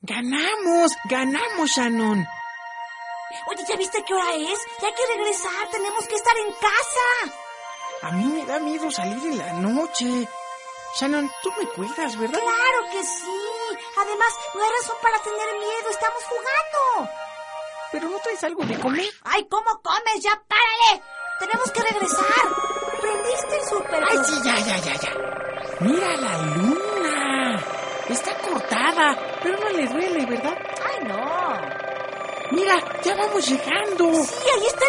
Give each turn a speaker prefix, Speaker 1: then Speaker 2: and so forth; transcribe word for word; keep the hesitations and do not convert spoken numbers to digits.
Speaker 1: ¡Ganamos! ¡Ganamos, Shannon!
Speaker 2: Oye, ¿ya viste qué hora es? Ya hay que regresar, tenemos que estar en casa.
Speaker 1: A mí me da miedo salir en la noche. Shannon, tú me cuidas, ¿verdad?
Speaker 2: Claro que sí. Además, no hay razón para tener miedo, estamos jugando.
Speaker 1: ¿Pero no traes algo de comer?
Speaker 2: ¡Ay, cómo comes! ¡Ya párale! Tenemos que regresar. ¿Prendiste el súper?
Speaker 1: ¡Ay, sí, ya, ya, ya, ya! ¡Mira la luna! Está cortada, pero no le duele, ¿verdad?
Speaker 2: ¡Ay, no!
Speaker 1: ¡Mira, ya vamos llegando!
Speaker 2: Sí, ahí está